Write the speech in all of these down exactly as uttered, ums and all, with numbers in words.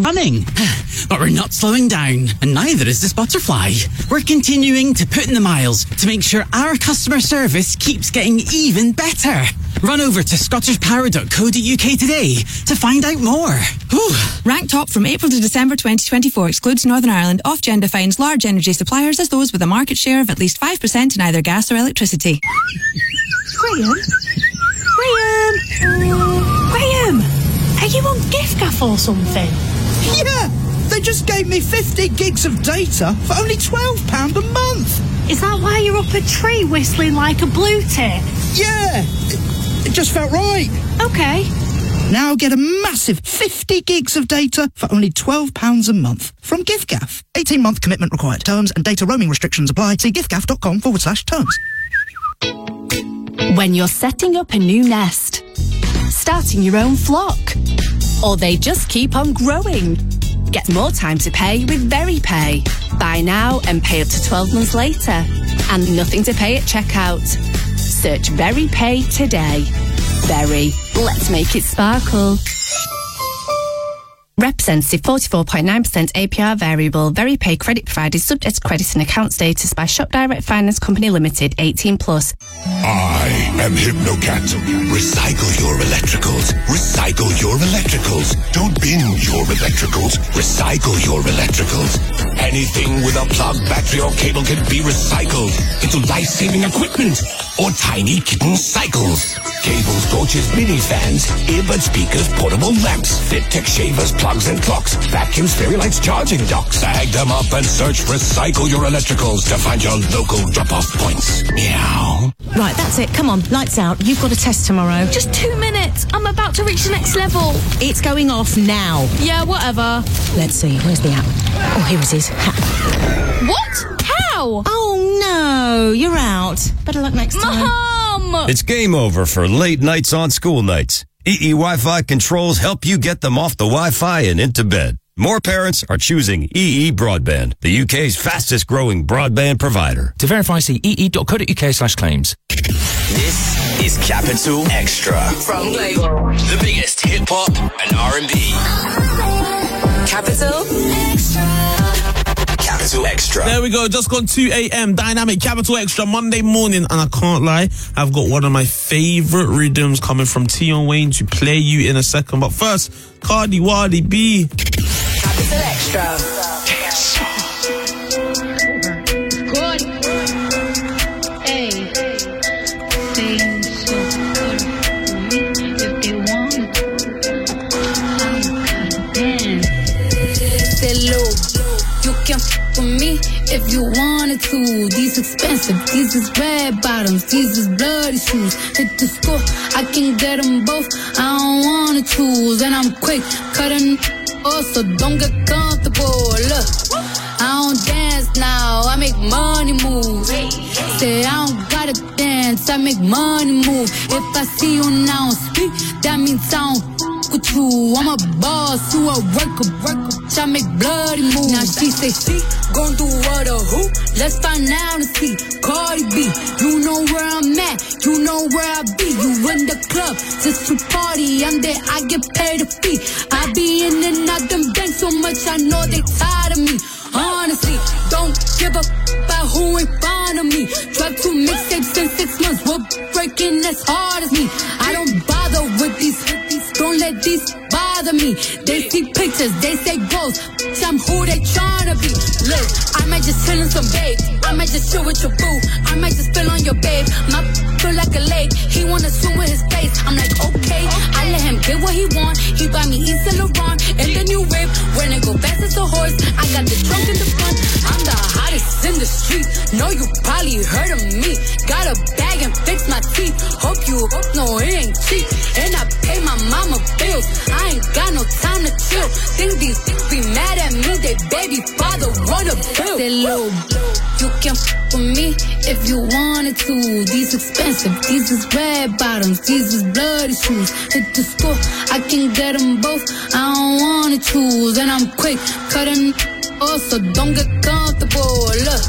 running. But we're not slowing down, and neither is this butterfly. We're continuing to put in the miles to make sure our customer service keeps getting even better. Run over to scottish power dot co dot uk today to find out more. Whew. Ranked top from April to December twenty twenty-four excludes Northern Ireland. Ofgem defines large energy suppliers as those with a market share of at least five percent in either gas or electricity. Graham? Graham? Graham? Are you on giffgaff or something? Yeah! They just gave me fifty gigs of data for only twelve pounds a month. Is that why you're up a tree whistling like a blue tit? Yeah! It, it just felt right. Okay. Now get a massive fifty gigs of data for only twelve pounds a month from giffgaff. eighteen month commitment required. Terms and data roaming restrictions apply. See giffgaff.com forward slash terms. When you're setting up a new nest, starting your own flock, or they just keep on growing, get more time to pay with VeryPay. Buy now and pay up to twelve months later. And nothing to pay at checkout. Search VeryPay today. Very. Let's make it sparkle. Representative forty-four point nine percent A P R variable. VeryPay credit provided subject to credit and account status by Shop Direct Finance Company Limited, eighteen plus. I am Hypnocat. Recycle your electricals. Recycle your electricals. Don't bin your electricals. Recycle your electricals. Anything with a plug, battery or cable can be recycled into life-saving equipment or tiny kitten cycles. Cables, torches, mini fans, earbud speakers, portable lamps, fit tech shavers, plugs and clocks, vacuums, fairy lights, charging docks. Bag them up and search Recycle Your Electricals to find your local drop-off points. Meow. Right, that's it. Come on, lights out. You've got a test tomorrow. Just two minutes. I'm about to reach the next level. It's going off now. Yeah, whatever. Let's see. Where's the app? Oh, here it is. Ha. What? How? Oh, no. You're out. Better luck next time. Mom! It's game over for late nights on school nights. E E Wi-Fi controls help you get them off the Wi-Fi and into bed. More parents are choosing E E Broadband, the U K's fastest growing broadband provider. To verify, see ee dot co dot uk slash claims. This is Capital Extra from Global, the biggest hip hop and R and B. Capital Extra. Capital Extra. There we go, just gone two a.m. Dynamic Capital Extra Monday morning, and I can't lie, I've got one of my favourite rhythms coming from Tion Wayne to play you in a second. But first, Cardi Wadi B. Capital Extra. Good. Hey. Saying so good for me if they want. I'm gonna dance. Say low, you can f with me if you wanted to. These expensive, these is red bottoms, these is bloody shoes. Hit the score, I can get them both. I don't wanna choose, and I'm quick cutting. Oh, so don't get comfortable. Look, I don't dance now, I make money move. Say I don't gotta dance, I make money move. If I see you now speak, that means I don't f with you. I'm a boss, you a worker, worker. I make bloody moves. Now she say she gon' do what or who? Let's find out and see. Cardi B, you know where I'm at, you know where I be. You in the club just to party, I'm there, I get paid a fee. I be in and out them banks so much, I know they tired of me. Honestly, don't give a f about who in front of me. Drop two mixtapes in six months, we're breaking as hard as me. I don't bother with these, don't let these bother me. They see pictures, they say goals, I'm who they tryna be. Look, I might just chill in some babe, I might just chill with your boo, I might just spill on your babe. My feel like a lake, he wanna swim with his face. I'm like, okay, I let him get what he want. He buy me East Saint Laurent and the new whip. When it go fast as a horse, I got the trunk in the front. I'm the hottest in the street, know you probably heard of me. Got a bag and fix my teeth, hope you hope no it ain't cheap. And I pay my mama bills, I ain't got no time to chill. Think these be mad at me, they baby father wanna bill. Say low, you can f with me if you wanted to. These expensive, these is red bottoms, these is bloody shoes. Hit the score, I can get them both, I don't wanna choose. And I'm quick cutting off, so don't get comfortable. Look,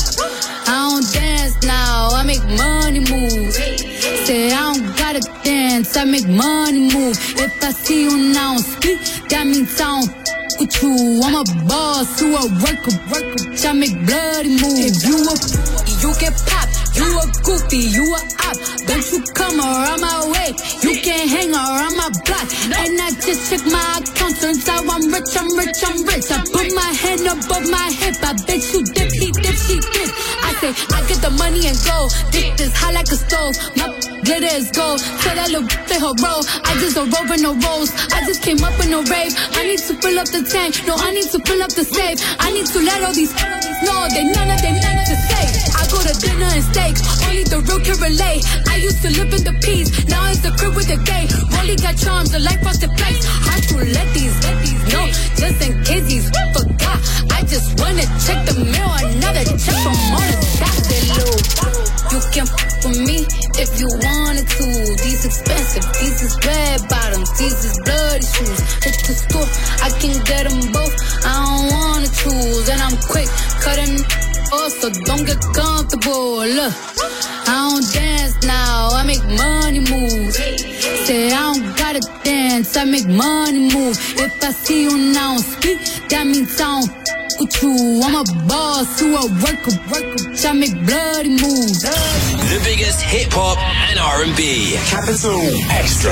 I don't dance now, I make money move. Say I don't gotta dance, I make money move. If I see you now speak, that means I don't with you. I'm a boss, you a worker, worker. I make bloody moves. If you a you get popped. You a goofy, you a op. Don't you come around my way. You can't hang around my block. And I just check my account. Turns out I'm rich, I'm rich, I'm rich. I put my hand above my hip. I bet you dip, he dip, she dip. I say, I get the money and go. Dick is hot like a stove. My glitter is gold. Tell that little play her role. I just a rope and no rolls. I just came up in a rave. I need to fill up the tank. No, I need to fill up the safe. I need to let all these know they none of them none to say. I go to dinner and steak. Only the real can relate. I used to live in the peace. Now it's the crib with the gay. Rolly got charms. The life off the place. Hard to let these, let these know. Just in case these forgot. I just wanna check the mail. Another check from all the stacks they low. You can f with me if you wanted to. These expensive, these is red bottoms, these is bloody shoes. Hit the store, I can get them both. I don't wanna choose, and I'm quick cutting off, so don't get comfortable. Look, I don't dance now, I make money move. Say I don't gotta dance, I make money move. If I see you now speak, that means I don't with you. I'm a boss, you a worker, worker. I make bloody moves. The biggest hip hop and R and B. Capital Extra.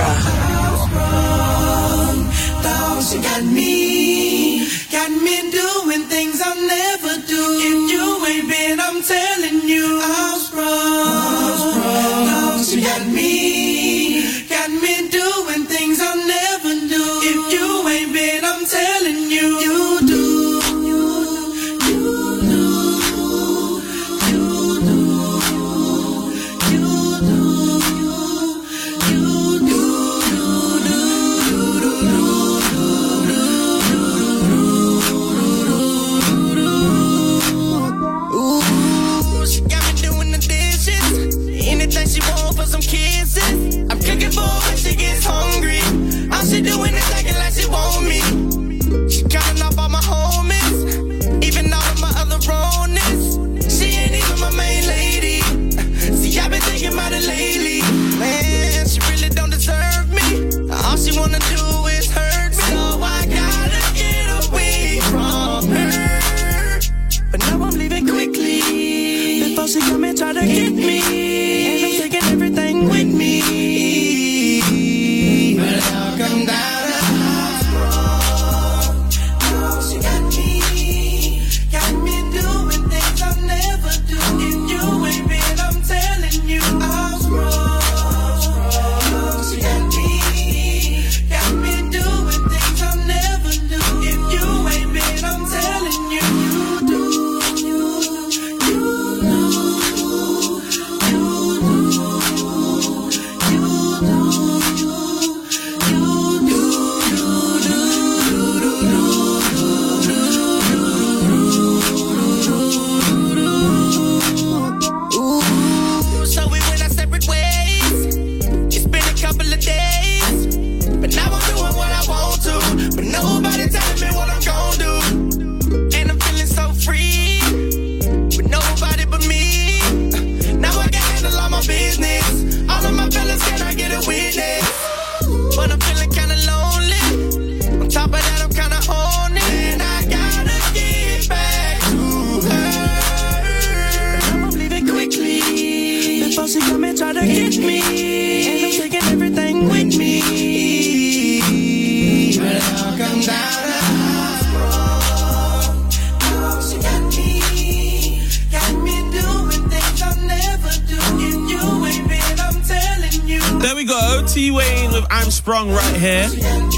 Thought you got me, got me doing things I'll never do. If you ain't been, I'm telling you, I'm sprung. Thought you got me, got me doing things I'll never do. If you ain't been, I'm telling you, you do. She doing it acting like she want me. She counting off all my homies, even all of my other bronies. She ain't even my main lady. See, I've been thinking about it lately. Man, she really don't deserve me. All she wanna do is hurt me. So I gotta get away from her. But now I'm leaving quickly before she come and try to get me. And I'm taking everything with me. But I'll come down. T-Wayne with I'm Sprung right here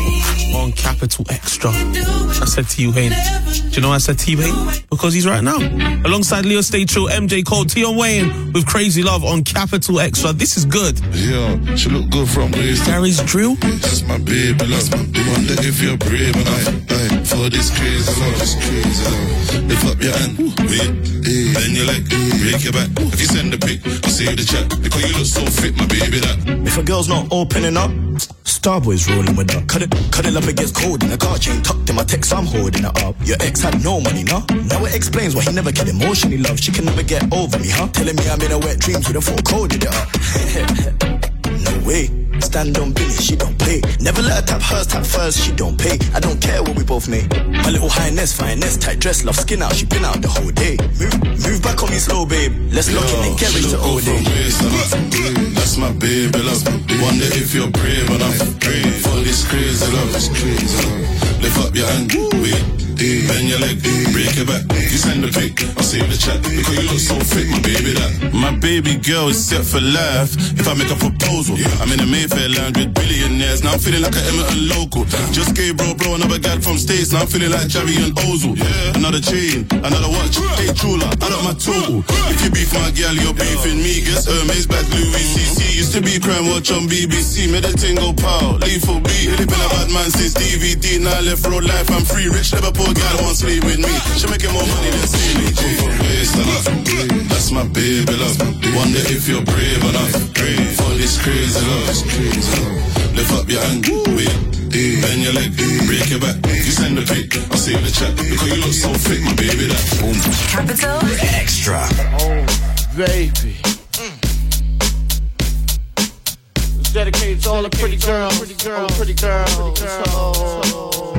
on Capital Extra. I said T-Wayne. Do you know why I said T-Wayne? Because he's right now. Alongside Leo Stay True, M J Cole, Tion Wayne with Crazy Love on Capital Extra. This is good. Yeah, she look good from waist. Gary's drill. That's my baby, love. Wonder if you're brave enough. Aye, for this crazy love, this crazy love. Lift up your hand, wait, hey. Bend your leg, break your back. If you send the pic, I'll save the chat. Because you look so fit, my baby, that. If a girl's not opening up, Starboy's rolling with her. Cut it, cut it up, it gets cold in the car chain tucked in my text, I'm holding it up. Your ex had no money, nah? Now it explains why he never get emotionally loved. She can never get over me, huh? Telling me I'm in a wet dreams with a full code in it up. No way. Stand on business, she don't play. Never let her tap hers, tap first, she don't pay. I don't care what we both make. My little highness, fineness, tight dress, love skin out, she been out the whole day. Move, move back on me slow, babe. Let's lock in and get ready to all day. That's my baby, love. Wonder if you're brave enough for this crazy love. Lift up your hand, wait, bend your leg, break it back. You send the pic, I'll save the chat. Because you look so fit, my baby, that. My baby girl is set for life. If I make a proposal, I'm in a Mayfair land with billionaires. Now I'm feeling like an Emerton local. Just gave bro bro another guy from States. Now I'm feeling like Javi and Ozil. Another chain, another watch. Hey Chula, I got my tool. If you beef my girl, you're beefing me. Guess Hermes back Louis C C. Used to be crime watch on B B C. Made a thing go pow, lethal beat. Really been a bad man since D V D. Now I left road life, I'm free. Rich Liverpool girl wants to sleep with me. She making more money than C D G. That's my baby, love. Wonder if you're brave enough for this crazy love. Lift up your hand, wait, bend your leg, break your back. You send the pic, I'll save the chat. Because you look so fit, my baby, that. Boom. Capital Extra. Oh, baby. It's dedicated to all the pretty girls, pretty girls, pretty girls, pretty girls.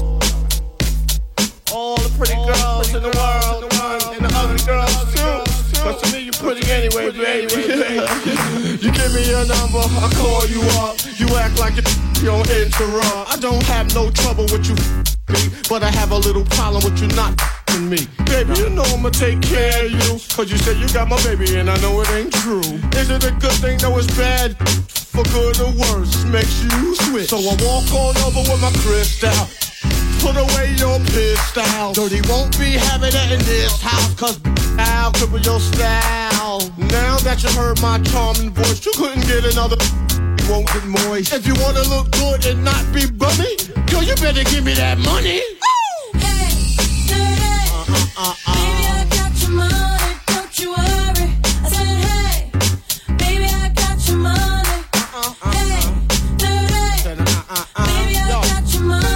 All the pretty girls in the world, and the ugly girls too. But to me, you pretty anyway, baby. You give me your number, I call you up. You act like you don't interrupt. I don't have no trouble with you, but I have a little problem with you not f***ing me. Baby, you know I'ma take care of you. Cause you said you got my baby and I know it ain't true. Is it a good thing? No, it's bad. For good or worse, makes you switch. So I walk on over with my crystal. Put away your pistol. Dirty won't be having it in this house. Cause I'll cripple your style. Now that you heard my charming voice, you couldn't get another. You won't get moist. If you wanna look good and not be bummy, girl, you better give me that money. Hey, hey, hey. Uh, uh, uh. Baby, I got your money, don't you worry. I said, hey, baby, I got your money. Uh, uh, hey, hey, hey. Uh, uh, uh. Baby, I got your money.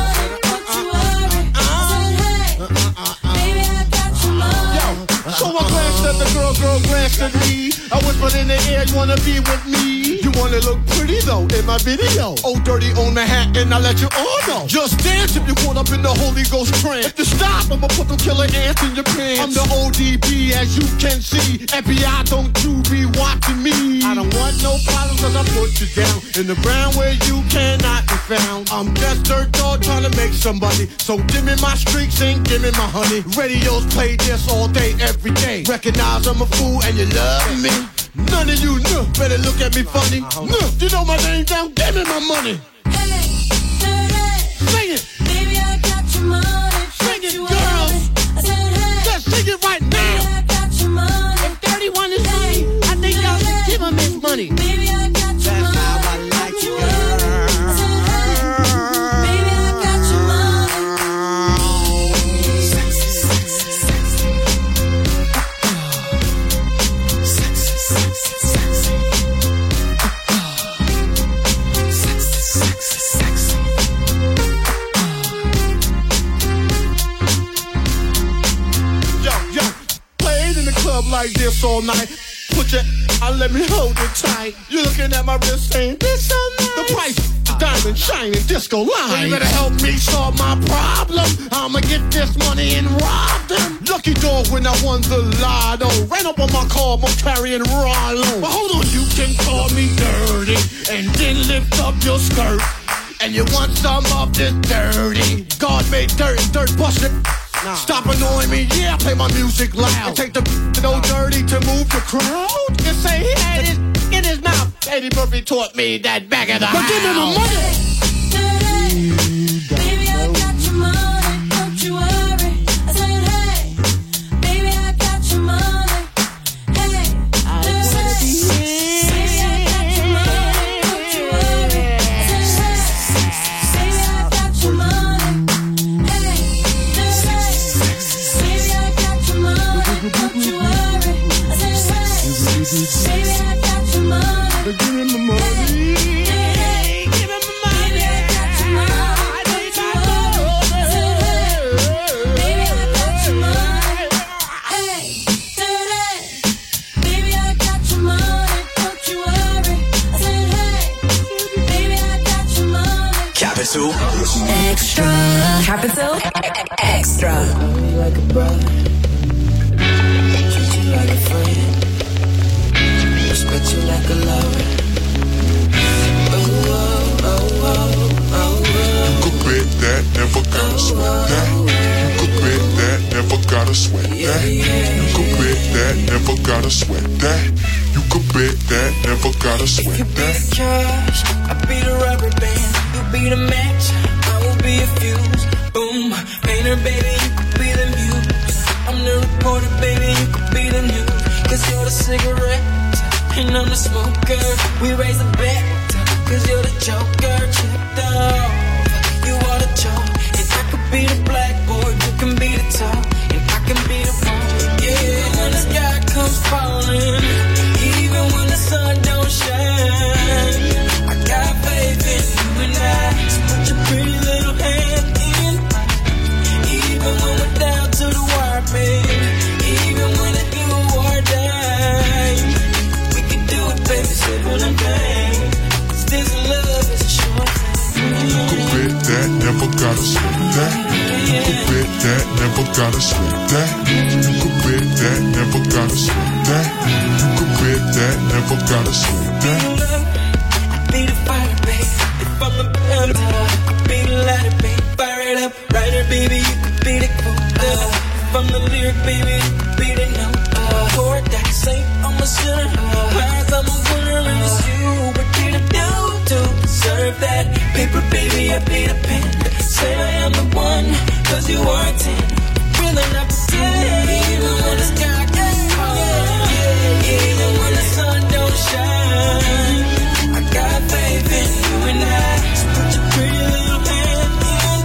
So I glanced at the girl, girl glanced at me. I whispered in the air, you wanna be with me? You wanna look pretty though in my video. Oh, dirty on the hat, and I let you all know. Just dance if you caught up in the Holy Ghost trance. If you stop, I'ma put them killer ants in your pants. I'm the O D P, as you can see. F B I, don't you be watching me. I don't want no problems, cause I put you down in the ground where you cannot be found. I'm just dirt dog trying to make somebody. So give me my streaks and give me my honey. Radios play this all day, every day. Recognize I'm a fool and you love me. None of you know, better look at me funny. No, you know my name down, give me my money. Hey, hey, hey. Sing it. Baby, I got your money. Sing it, girls. I said, hey. Just sing it right now. Baby, I got your money. If thirty-one is free, I think y'all should give him his money. Baby, I got your That's money. how I like you, girl. I said, hey. Baby, I got your money. Sexy, sexy, sexy. Sexy, sexy, sexy. Sexy, sexy, sexy. Yo, yo, played in the club like this all night. Put your, I let me hold it tight. You looking at my wrist saying, this so nice. The price, the diamond shining disco line. So you better help me solve my problem. I'ma get this money and rob them. Lucky dog when I won the lotto. Ran up on my car, I'm carrying Rollo. But hold on, you can call me dirty and then lift up your skirt. And you want some of this dirty. God made dirt and dirt busted. Nah. Stop annoying me, yeah, I play my music loud. And take the no dirty to move the crowd. And say he had his in his mouth. Eddie Murphy taught me that back of the house. But give me my money. Baby, I got your money, don't you worry. I said, hey, baby, I got your money. Hey, hey, baby, I got your money, don't you worry. I said, hey, baby, I got your money. Hey, hey, baby, I got your money, don't you worry. I said, hey, baby, I got your money. Give me my money. Hey, give me my money. Baby, I got your money. Capital Extra. Like a brother, treat you like a friend, respect you like a lover. Oh, oh, oh, oh, oh. You could bet that, never gotta sweat that. You could bet that, never gotta sweat that. You could bet that, never gotta sweat that. You could bet that, never gotta sweat You be that. the cash, I be the rubber band. You be the match, I will be a fuse. Boom, painter, baby, you could be the muse. I'm the reporter, baby, you could be the news. Cause you're the cigarette, and I'm the smoker. We raise the bet, cause you're the joker. Checked off, you are the chalk. And I could be the blackboard, you can be the top. And I can be the one, yeah. When the sky comes falling, even when the sun don't shine, I got faith in you and I. So put your pretty little hand in. Even when we're down to the wire, babe. Even when I do or die, we can do it, baby, simple and plain. Cause this love is a short thing. You could bet that, never gotta sweat that. You could bet that, never gotta sweat that. You could bet that, never gotta sweat that. You could bet that, never gotta sweat that. I be the fire, babe. If I'm the better, I be the lighter, babe. Fire it up, writer, baby, you could be the quota. If I'm the lyric, baby, you could be the note. Chord that say I'm a sinner, prize I'm a winner, and it's you. What did I do to deserve that? Paper, baby, I be the pen. Say I am the one, cause you are a ten. Really not pretend, even when the sky gets falling, even when the sun don't shine. I got faith in you and I. So put your pretty little hand in.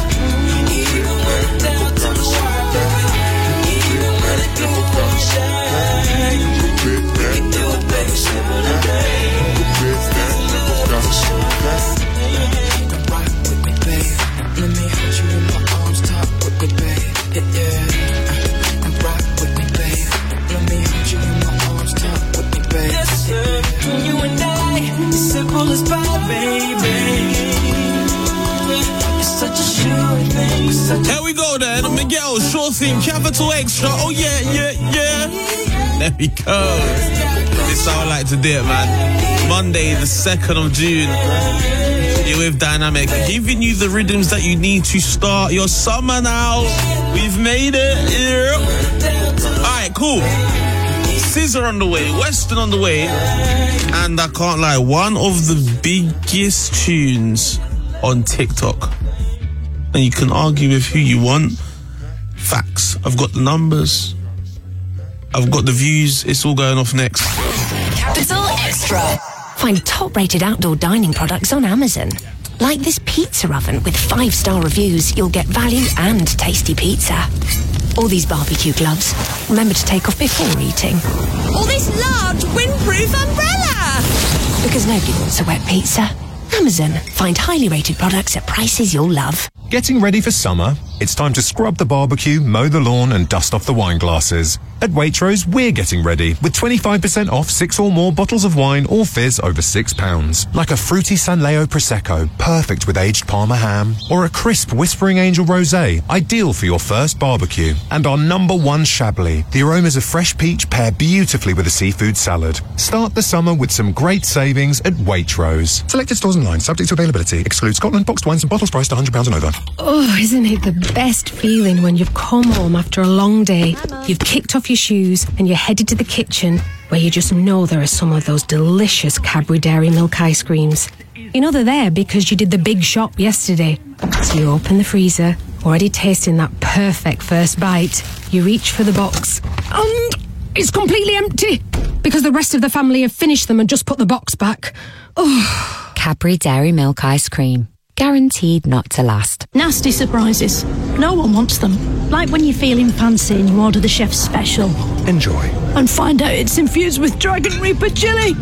Even when I'm down to the wire, baby. Even when the glow won't shine. You could bet that, We can do it, baby, simple and plain. you could bet that, never gotta sweat that. Rock with me, babe. Let me hold you in my arms, talk with me, babe. Yeah, yeah. And rock with me, babe. Let me hold you in my arms, talk with me, babe. Yes, sir. You and I, simple as pie, baby. It's such a sure thing. Such Here we go then, Miguel, sure thing, Capital Extra. Oh yeah, yeah, yeah. There we go. This is how I like to do it, man. Monday, the second of June. You're with Dynamic, giving you the rhythms that you need to start your summer now. We've made it. Yeah. Alright, cool. Scissor on the way, Western on the way, and I can't lie, one of the biggest tunes on TikTok. And you can argue with who you want. Facts. I've got the numbers. I've got the views. It's all going off next. Capital Extra. Find top-rated outdoor dining products on Amazon. Like this pizza oven with five-star reviews, you'll get value and tasty pizza. All these barbecue gloves. Remember to take off before eating. All this large windproof umbrella! Because nobody wants a wet pizza. Amazon. Find highly rated products at prices you'll love. Getting ready for summer? It's time to scrub the barbecue, mow the lawn and dust off the wine glasses. At Waitrose, we're getting ready with twenty-five percent off six or more bottles of wine or fizz over six pounds. Like a fruity San Leo Prosecco, perfect with aged Parma ham. Or a crisp Whispering Angel Rosé, ideal for your first barbecue. And our number one Chablis. The aromas of fresh peach pair beautifully with a seafood salad. Start the summer with some great savings at Waitrose. Selected stores online, subject to availability. Exclude Scotland, boxed wines and bottles priced one hundred pounds and over. Oh, isn't it the best feeling when you've come home after a long day, you've kicked off your shoes and you're headed to the kitchen where you just know there are some of those delicious Cadbury Dairy Milk ice creams. You know they're there because you did the big shop yesterday. So you open the freezer, already tasting that perfect first bite. You reach for the box and it's completely empty because the rest of the family have finished them and just put the box back. Oh. Cadbury Dairy Milk ice cream. Guaranteed not to last. Nasty surprises. No one wants them. Like when you're feeling fancy and you order the chef's special. Enjoy. And find out it's infused with Dragon Reaper chili.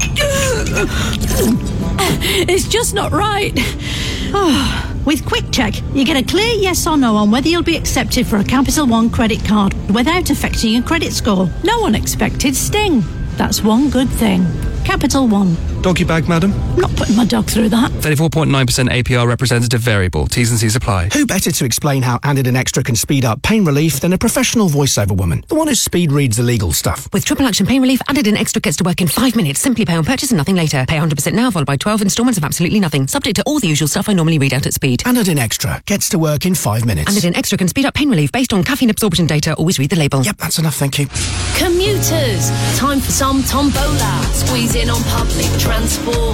It's just not right. Oh, with Quick Check, you get a clear yes or no on whether you'll be accepted for a Capital One credit card without affecting your credit score. No one expected Sting. That's one good thing. Capital One. Doggy bag, madam? I'm not putting my dog through that. thirty-four point nine percent A P R representative variable. T's and C's apply. Who better to explain how Anadin Extra can speed up pain relief than a professional voiceover woman? The one who speed reads the legal stuff. With triple action pain relief, Anadin Extra gets to work in five minutes. Simply pay on purchase and nothing later. Pay one hundred percent now, followed by twelve instalments of absolutely nothing. Subject to all the usual stuff I normally read out at speed. Anadin Extra gets to work in five minutes. Anadin Extra can speed up pain relief based on caffeine absorption data. Always read the label. Yep, that's enough, thank you. Commuters, time for some tombola. Squeeze in on public transport.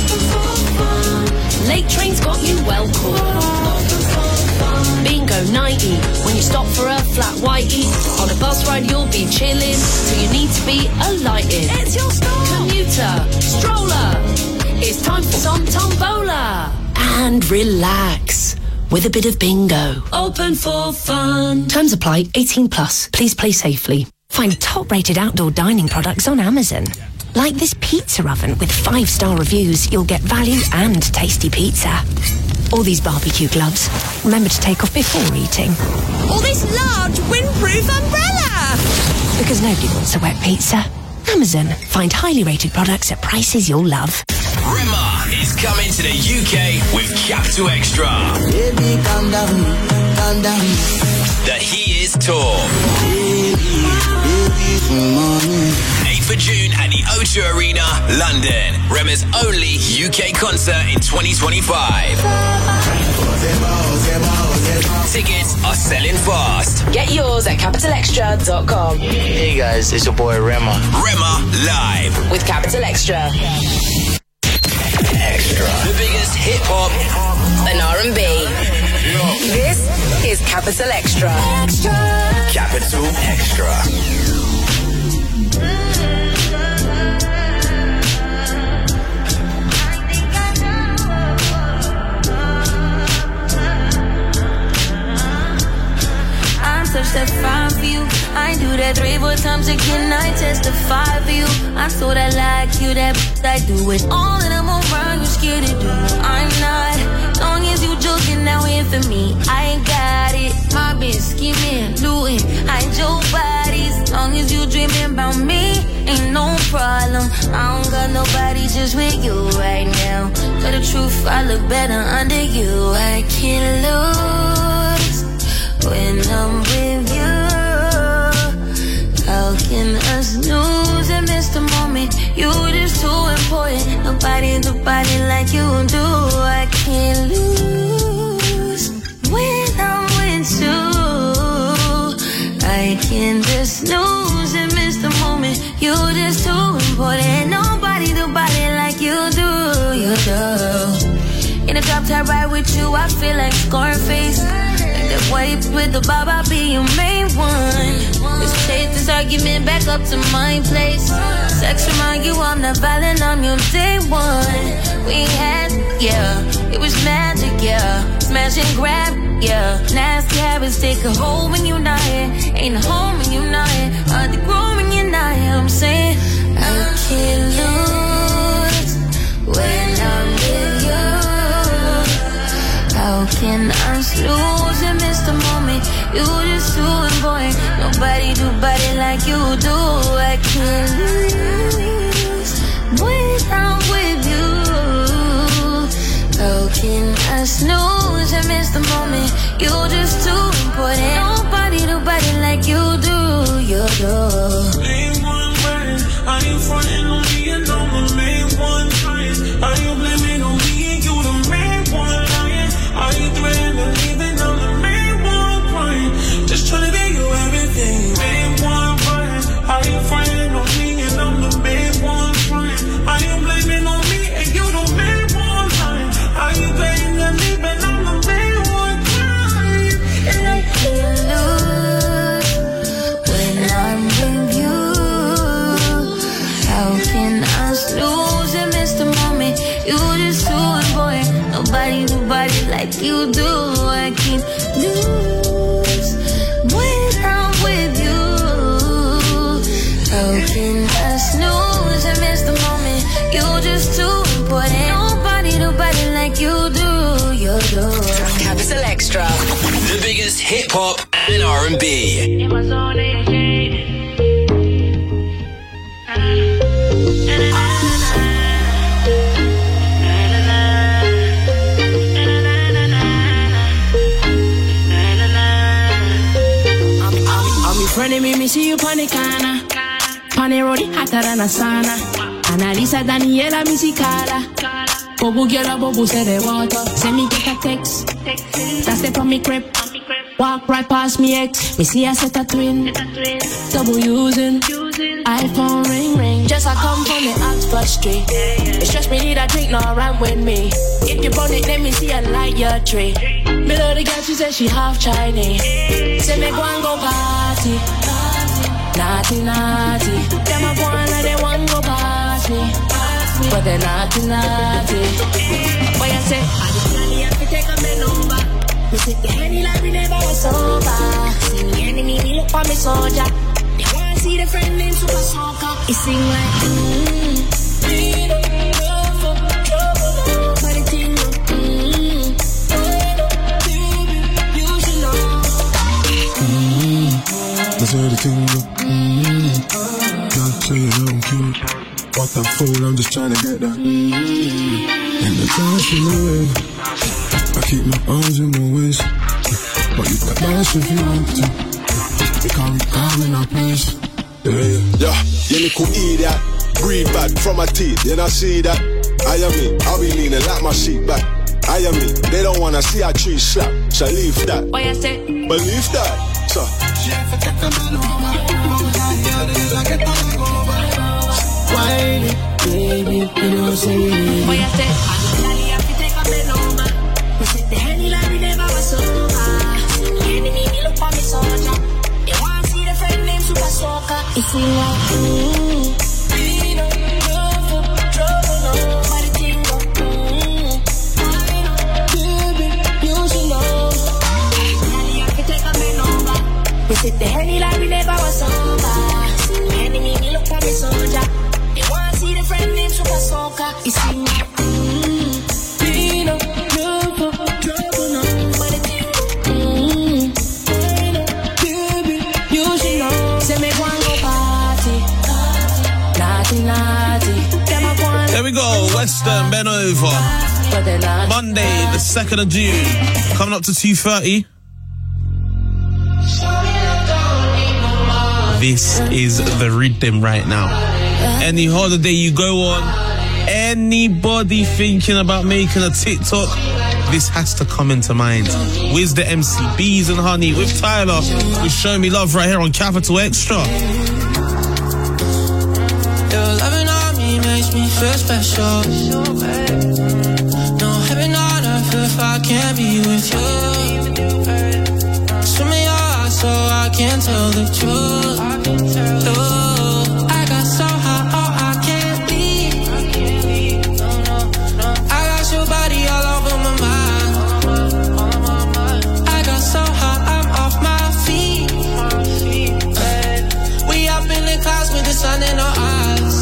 Late trains got you well caught. Bingo ninety, when you stop for a flat whitey. On a bus ride you'll be chilling, so you need to be alighted. It's your stop. Commuter, stroller, it's time for some tombola. And relax with a bit of bingo. Open for fun. Terms apply. eighteen plus. Please play safely. Find top-rated outdoor dining products on Amazon. Like this pizza oven with five-star reviews, you'll get value and tasty pizza. All these barbecue gloves. Remember to take off before eating. Or this large windproof umbrella. Because nobody wants a wet pizza. Amazon. Find highly rated products at prices you'll love. Rema is coming to the U K with Capital Extra. Baby, calm down, calm down. The He Is Tour. Baby, baby, come on. eighth of June at the O two Arena, London. Rema's only U K concert in twenty twenty-five. Tickets are selling fast. Get yours at capital extra dot com. Hey guys, it's your boy Rema. Rema live with Capital Extra. Extra. The biggest hip hop and R and B. This is Capital Extra. Extra. Capital Extra. Touch that fine for you. I do that three, four times again. I testify for you. I'm so that like you, that I do it all and I'm around. You scared to do. I'm not. Long as you joking now in for me, I ain't got it. My bitch scheming, looting, hide your bodies. Long as you dreaming about me, ain't no problem. I don't got nobody just with you right now. Tell the truth, I look better under you. I can't lose when I'm with you. How can us lose and miss the moment? You just too important. Nobody do body like you do. I can't lose when I'm with you. I can't just lose and miss the moment. You just too important. Nobody do body like you do. You do. In a drop top ride with you, I feel like Scarface. That white with the bob, I'll be your main one. Let's take this argument back up to my place. Sex remind you I'm not violent, I'm your day one. We had, yeah, it was magic, yeah. Smash and grab, yeah. Nasty habits take a hold when you're not here. Ain't a home when you're not here. Hard to grow when you're not here. I'm saying I can't lose when I'm with you. How can I lose and miss the moment? You just too important. Nobody do body like you do. I can't lose when I'm with you. How can I snooze and miss the moment? You just too important. Nobody do body like you do. You do. Main one running, I ain't frontin' on me and I'm the main one trying. Are you blaming on me and you the main one lying? Are you threatening to leave and I'm the main one crying? Just trying to be you everything. Main one running, are you frontin' on me and I'm the main one trying? Are you blaming on me and you the main one lying? Are you threatening to leave and I'm the main one crying? And I can't lose when I'm with you. How can I lose and miss the moment? You just too important. Nobody do body like you do. I can't lose when I'm with you. How can I snooze and miss the moment? You just too important. Nobody do body like you do. You do. Capital Extra. The biggest hip hop and R and B. In my zone, ain't changing. Running me, me see you on the corner. On the road, hotter than a sauna. Analisa Daniela, me see Carla. Bobo girl, Bobo say they water. Send me get a text. That's the from me crib. Walk right past me ex. Me see I set a twin. Double using. iPhone ring ring. Just I come from the Oxford Street. It's just me need a drink, no run with me. If you burn it, let me see a light your tree. Me love the girl, she said she half Chinese. Say me go and go party. Naughty, naughty. Them a go and they want go past me. But they naughty, naughty. Boy, I say, I just can't have to take a man over. Me sit the henny like we never was sober. See me enemy, me look for me soldier. They wanna see the friend named Super Soccer. It sing like, mmm, freedom, love for trouble, for the thing, mmm, baby, you should know. Mmm, that's where the thing go. Mmm, not saying I'm cute. What a fool, I'm just trying to get that. Mmm, and the time she know I keep my arms in my waist, but you can dance if you want to. You can't come in our place. Yeah, yeah, you could eat that. Breathe bad from my teeth, you know see that. I am me, I'll be leaning like my sheet back. I am me, they don't wanna see our tree slap. So leave that. What you say? Believe that. So. Why, baby, you don't say it. What you say? We sit the henny like we never was sober. See me enemy, me look for me soldier. They want to see the friend named Super Soccer. It sing like, mmm, we don't love for trouble, no. But the thing go, mmm, baby, you should know. Henny, I can take a man over. We sit the henny like we never was sober. See me enemy, me look for me soldier. They want to see the friend named Super Soccer. It sing like, mmm, we don't There we go, Western Ben over. Monday, the second of June, coming up to two thirty. This is the rhythm right now. Any holiday you go on, anybody thinking about making a TikTok, this has to come into mind. With the M C Bs and Honey, with Tyler, with Show Me Love right here on Capital Extra. Your loving on me makes me feel special. No heaven on earth if I can't be with you. Swim in your eyes so I can tell the truth. Ooh, I got so high, oh I can't leave. I got your body all over my mind. I got so high, I'm off my feet. We up in the clouds with the sun in our eyes.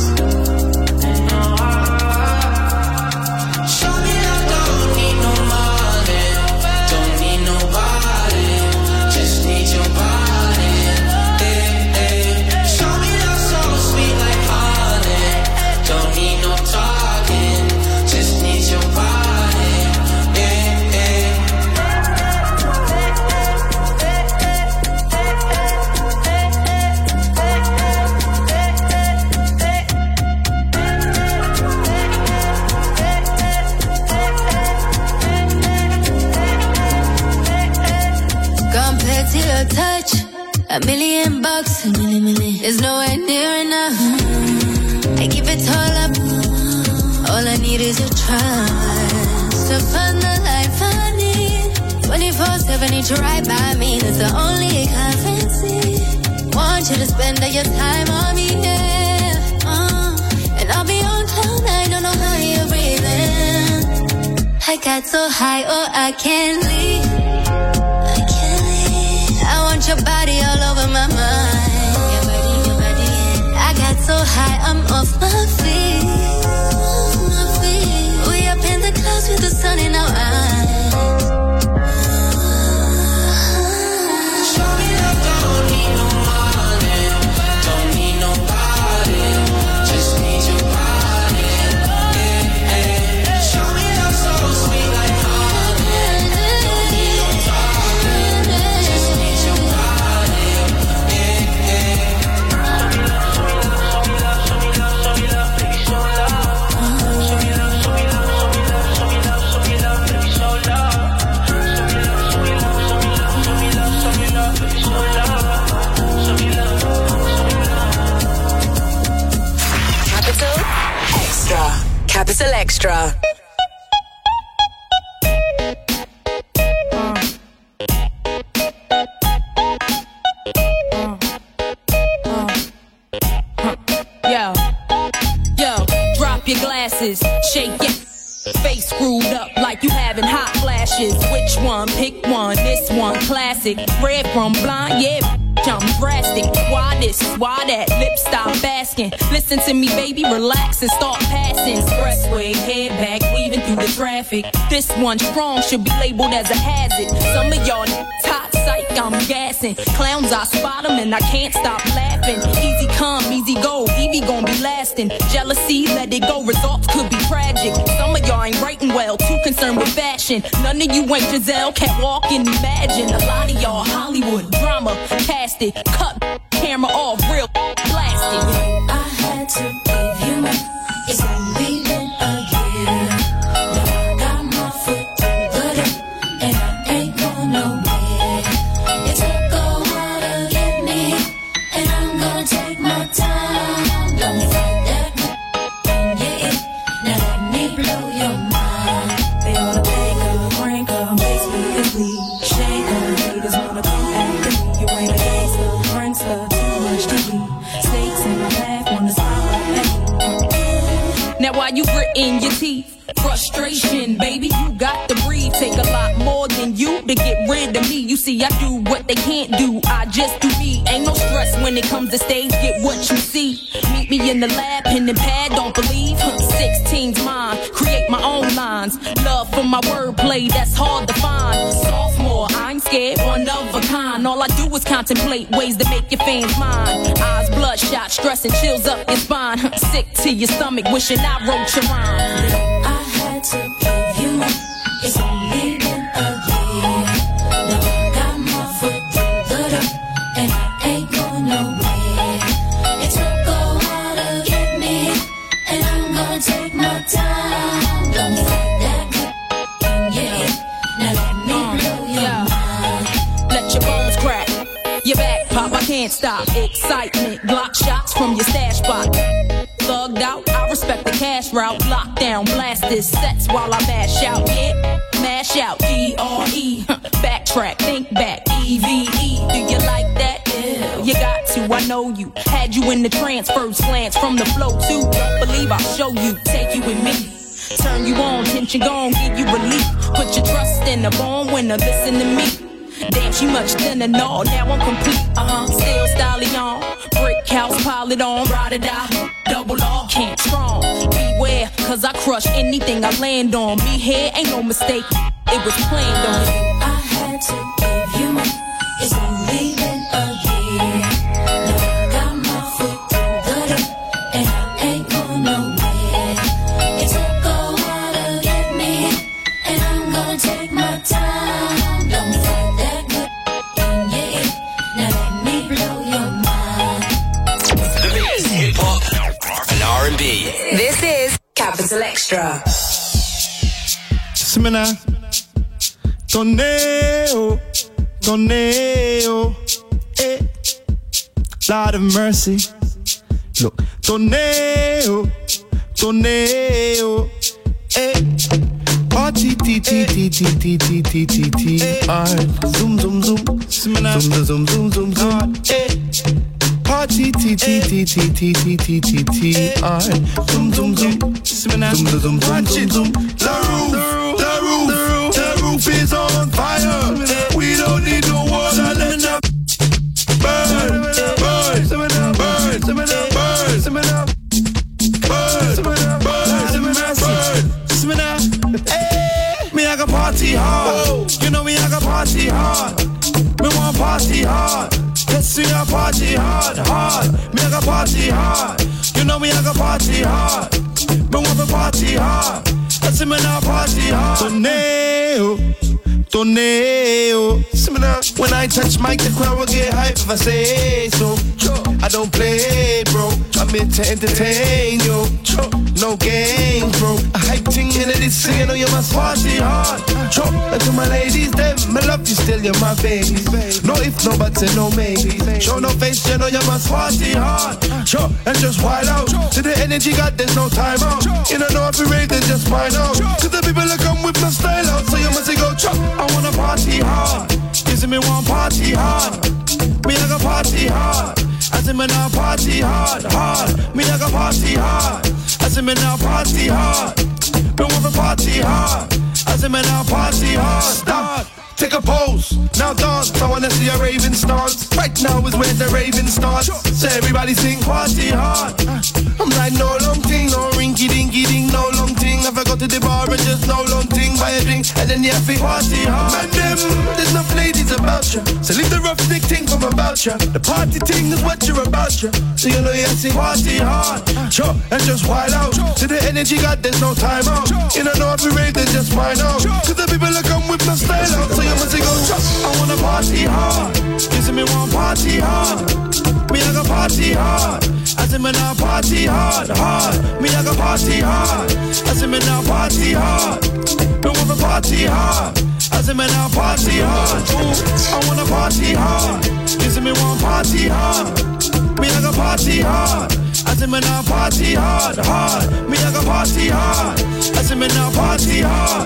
Touch a million bucks, a million, million is nowhere near enough. I give it all up. All I need is your trust to find the life I need. twenty-four seven, need you right by me. That's the only currency. Want you to spend all your time on me, yeah. Uh, and I'll be on cloud nine, don't know how you're breathing. I got so high, oh I can't leave. I want your body all over my mind. Your body, your body. I got so high, I'm off my feet. Off my feet. We up in the clouds with the sun in our eyes. Show me love, don't need no money, don't need nobody, just need your body. Yeah, yeah. Show me love so sweet like honey, don't need no talking, just need your body. Yeah, Capital Extra. Yo, yo, drop your glasses, shake it. Face screwed up like you having hot flashes. Which one? Pick one. This one classic. Red from blind, yeah. I'm drastic. Why this? Why that? Lips stop asking. Listen to me, baby, relax and start passing. Expressway, head back, weaving through the traffic. This one strong should be labeled as a hazard. Some of y'all top psych, I'm gassing. Clowns, I spot them and I can't stop laughing. Easy come, easy go, Evie gon' be lasting. Jealousy, let it go, results could be tragic. Some of y'all ain't writing well, too concerned with fashion. None of you ain't Giselle, can't walk and imagine. A lot of y'all Hollywood drama, cast it, cut camera off, real blasted. I had to give you my, it's only been a year. Now I got my foot through the door, and I ain't going nowhere. It took a while to get me, and I'm gonna take my time. Don't fight that, yeah. Now let me blow your mind. They oughta break up, break up, makes me complete. Shake up, haters wanna come after me. You ain't a gangster, prankster, too much to be. Snakes in my path, wanna smile at me. Now why you gritting your teeth? Frustration, baby, you got to breathe. Take a lot more than you to get rid of me. You see, I do what they can't do. I just do me. Ain't no stress when it comes to stage. Get what you see. Meet me in the lab, pen and pad. Don't believe sixteen's mine. Create my own lines. Love for my wordplay, that's hard to find. Sophomore, I ain't scared, one of a kind. All I do is contemplate ways to make your fans mine. Eyes bloodshot, stress and chills up your spine. Sick to your stomach, wishing I wrote your rhyme. I had to give you my, it's only been a year. Now I got my foot through the door, and I ain't going nowhere. It took a while to get me, and I'm gonna take my time. Don't fight that, yeah. Now let me blow your mind. Let your bones crack, your back pop, I can't stop. Excitement, Glock shots from your stash spot. Thugged out, I respect the cash route. Lockdown, blast this sets while I mash out. Yeah, mash out, D R E. Backtrack, think back, E V E. Do you like that? Yeah, you got to, I know you. Had you in the trance, first glance from the flow too. Don't believe I'll show you, take you with me. Turn you on, tension gone, give you relief. Put your trust in a born winner, listen to me. Damn, she much thinner, no, now I'm complete. Uh-huh, still styling on. Brick house, pile it on, ride or die. Double R, can't strong. Beware, cause I crush anything I land on. Me here ain't no mistake, it was planned on. I had to give you my, it's only been a year. Now I got my foot through the door, and I ain't going nowhere. It took a while to get me, and I'm gonna take my time. Don't fight that good, yeah. Now let me blow your mind. The biggest hip hop and R and B. This is Capital Extra. Semina, Toneo, Toneo, eh, Lord of mercy. Look, Toneo, Toneo, eh. Party T T T T T T T T T R. Zoom zoom zoom, Semina, zoom zoom zoom zoom zoom, eh. Party T T T T T T T T T R. Zoom zoom zoom, Semina, zoom zoom zoom zoom zoom. The roof, the roof, the roof is on fire. We don't need no water, let it burn, burn, burn, burn, burn, burn, burn, burn. Hey, me I got party hard. You know me I got party hard. Me want party hard. Let's see a party hard, hard. Me I got party hard. You know me I got party hard. Me want to party hard. Let's see me now party hard. Toneo, Toneo. See me now. When I touch mic, the crowd will get hype if I say so. I don't play, bro. I'm here to entertain you. No games, bro. I hype ting in this singing, oh, you must party hard. And to my ladies, them, I love you still, you're my baby. No if, no buts, and no maybe. Show no face, you know you must party hard. And just wild out. To the energy, God, there's no time out. You don't know if you rate, then just find out. Cause the people that come with my style out. So you must say, go, chop. I wanna party hard. Kissing me one party hard. Me like a party hard. I say me now party hard, hard. Me like a party hard. I say me now party hard. Me want to party hard. I say me now party hard. Stop. Take a pose, now dance. I wanna see a raving stance. Right now is where the raving starts. So everybody sing party hard. I'm like no long thing, no rinky dinky ding, no long thing. If I go to the bar and just no long thing, buy a drink and then you have to party hard. Man, them, there's enough ladies about you, so leave the rough dick thing from about you. The party thing is what you're about you, so you know you have to party hard. Sure, and just wild out. To the energy, God, there's no time out. You don't know if we rave, then just find out. Cause the people that come with my style out. So you must go, I wanna party hard. Kissing me one party hard. Me like a party hard. I say me now party hard, hard. Me like a party hard. I say me now party hard. Me want to party hard. I say me now party hard. Ooh, I wanna party hard. Kissing me one party hard. Me like a party hard. I say me now party hard, hard. Me like a party hard. I say me now party hard.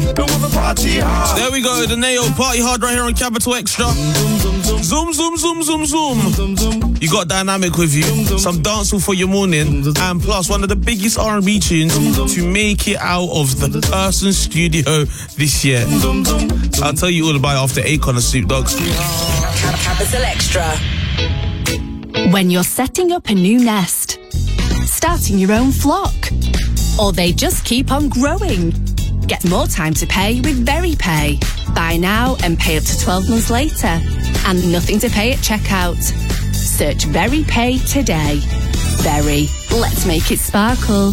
There we go, the Nail Party Hard right here on Capital Extra. Zoom, zoom, zoom, zoom, zoom. You got Dynamic with you, some dancehall for your morning, and plus one of the biggest R and B tunes to make it out of the Person studio this year. I'll tell you all about it after Akon and Snoop Dogg. Capital Extra. When you're setting up a new nest, starting your own flock, or they just keep on growing. Get more time to pay with VeryPay. Buy now and pay up to twelve months later. And nothing to pay at checkout. Search VeryPay today. Very. Let's make it sparkle.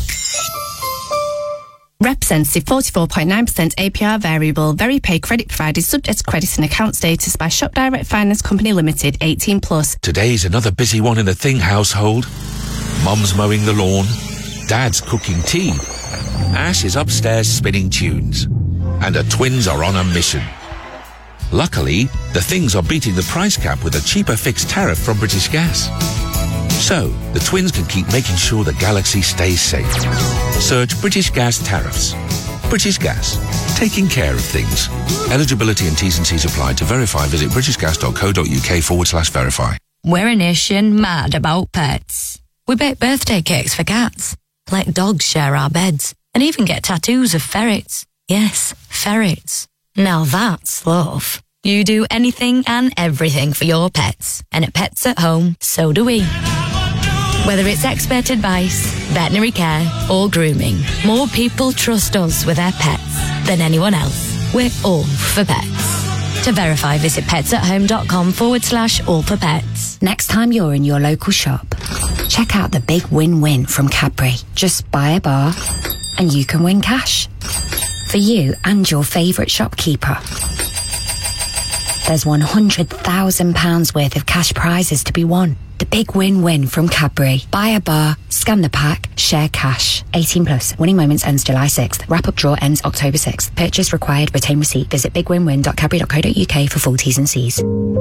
Representative forty-four point nine percent A P R variable. VeryPay credit provided subject to credit and account status by Shop Direct Finance Company Limited, eighteen plus. Today's another busy one in the Thing household. Mum's mowing the lawn. Dad's cooking tea. Ash is upstairs spinning tunes. And her twins are on a mission. Luckily, the Things are beating the price cap with a cheaper fixed tariff from British Gas. So, the twins can keep making sure the galaxy stays safe. Search British Gas tariffs. British Gas. Taking care of things. Eligibility and T's and C's apply. To verify, visit britishgas.co.uk forward slash verify. We're a nation mad about pets. We bake birthday cakes for cats. Let dogs share our beds. And even get tattoos of ferrets. Yes, ferrets. Now that's love. You do anything and everything for your pets. And at Pets at Home, so do we. Whether it's expert advice, veterinary care, or grooming, more people trust us with their pets than anyone else. We're all for pets. To verify, visit petsathome.com forward slash all for pets. Next time you're in your local shop, check out the big win-win from Cadbury. Just buy a bar and you can win cash. For you and your favourite shopkeeper. There's one hundred thousand pounds worth of cash prizes to be won. The big win-win from Cadbury. Buy a bar, scan the pack, share cash. eighteen plus. Winning moments ends July sixth. Wrap-up draw ends October sixth. Purchase required. Retain receipt. Visit big win win dot cadbury dot co dot uk for full T's and C's.